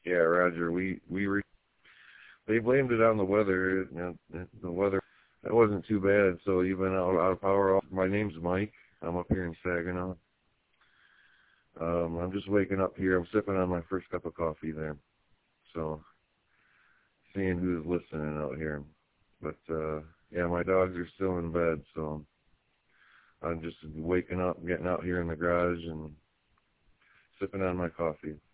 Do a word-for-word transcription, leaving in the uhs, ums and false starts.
Yeah, Roger. We we re- they blamed it on the weather. You know, the weather that wasn't too bad. So you've been out, out of power. My name's Mike. I'm up here in Saginaw. Um, I'm just waking up here. I'm sipping on my first cup of coffee there. So seeing who's listening out here. But uh, yeah, my dogs are still in bed. So I'm just waking up, getting out here in the garage, and sipping on my coffee.